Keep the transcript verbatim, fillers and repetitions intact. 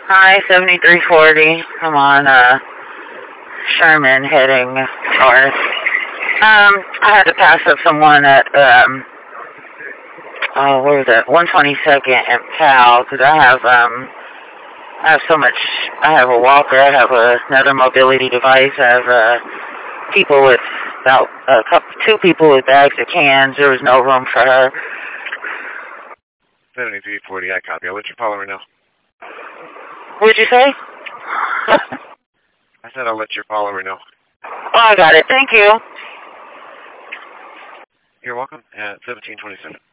Hi, seventy-three forty. I'm on uh, Sherman heading north. Um, I had to pass up someone at, um, oh, what was it, one twenty-second and Powell, because I have, um, I have so much, I have a walker, I have a, another mobility device, I have, uh, people with, about, a couple, two people with bags of cans. There was no room for her. seventy-three forty, I copy. I'll let you follow her now. What'd you say? I said I'll let your follower know. Oh, I got it. Thank you. You're welcome. At seventeen twenty-seven.